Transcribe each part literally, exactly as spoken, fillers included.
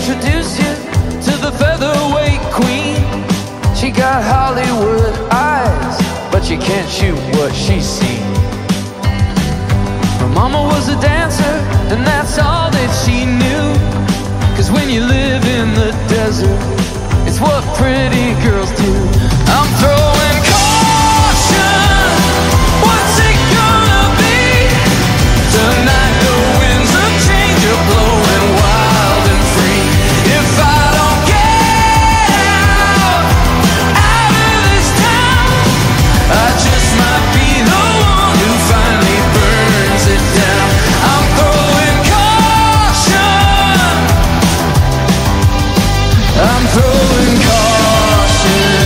introduce you to the featherweight queen. She got Hollywood eyes, but you can't shoot what she's seen. Her mama was a dancer, and that's all that she knew. Cause when you live in the desert, it's what pretty girls do. I'm throwing caution. What's it gonna be? Tonight the winds of change are blowing wild and free. If I don't get out, out of this town, I just might be the one who finally burns it down. I'm throwing caution. I'm throwing caution.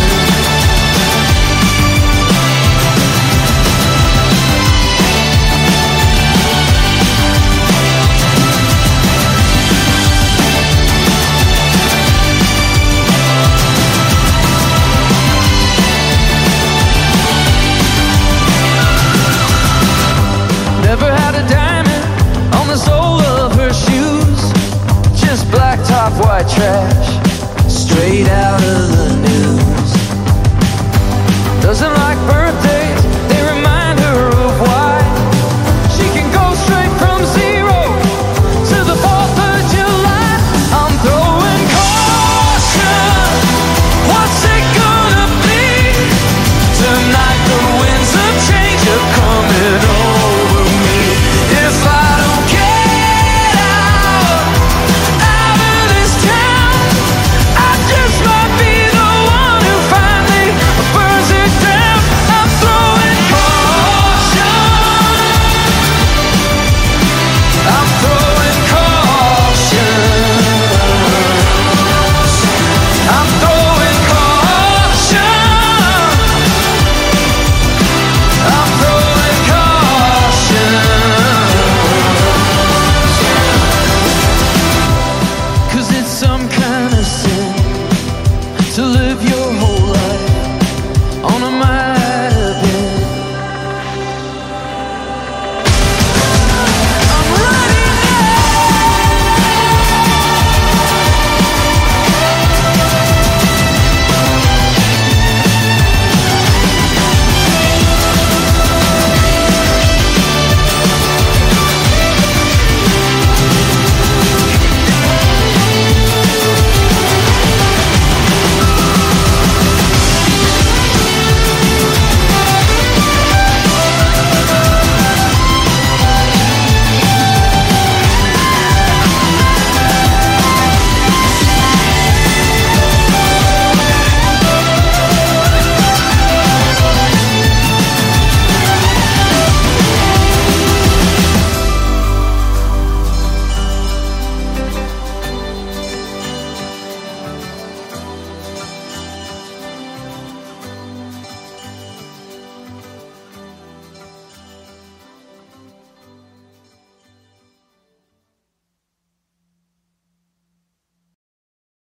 Never had a diamond on the sole of her shoes, just black top, white trash, straight out of the news. Doesn't like birds